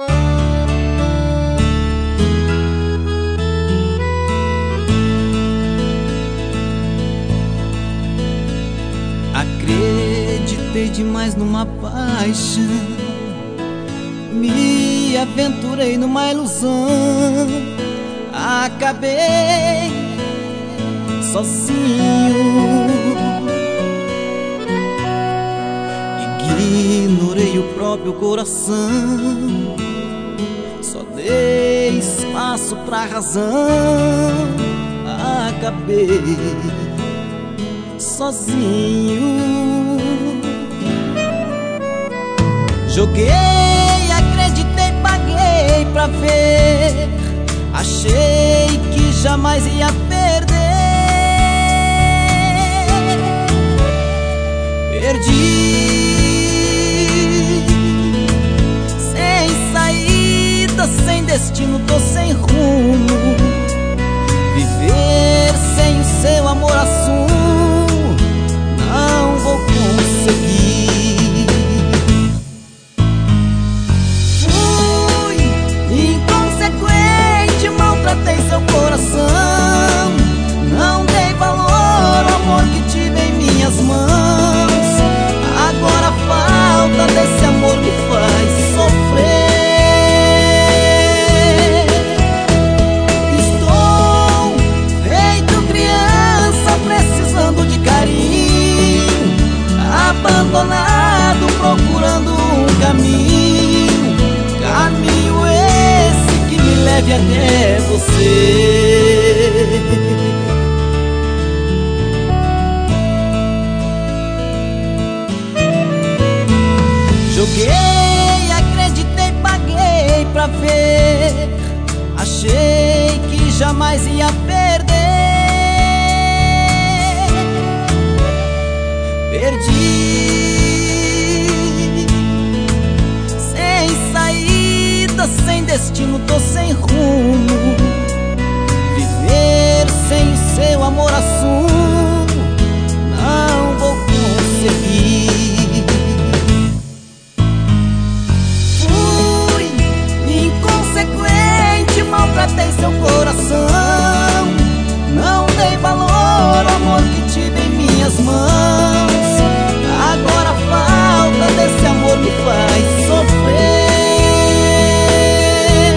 Acreditei demais numa paixão, me aventurei numa ilusão, acabei sozinho. Ignorei o próprio coração, só dei espaço pra razão, acabei sozinho. Joguei, acreditei, paguei pra ver, achei que jamais ia perder. Perdi, sem saída, sem destino, tô sem rumo. Viver sem o seu amor assumo, não vou conseguir. Fui inconsequente, maltratei seu coração, não dei valor ao amor que tive em minhas mãos. Agora a falta desse amor me faz sofrer. Abandonado, procurando um caminho, caminho esse que me leve até você. Joguei, acreditei, paguei pra ver, achei que jamais ia perder. Perdi, sem saída, sem destino, tô sem rumo. Viver sem o seu amor assumo, não vou conseguir. Fui inconsequente, maltratei seu coração, não dei valor ao amor que tive em minhas mãos. Agora a falta desse amor me faz sofrer.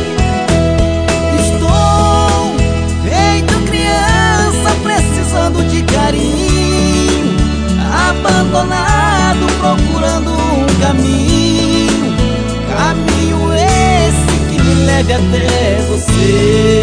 Estou feito criança, precisando de carinho, abandonado, procurando um caminho, caminho esse que me leve até você.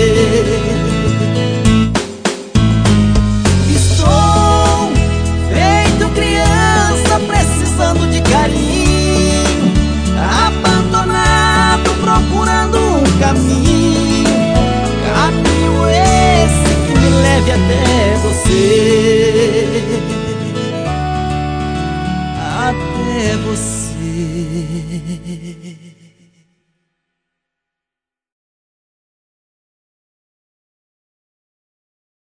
Abandonado, procurando um caminho, caminho esse que me leve até você. Até você.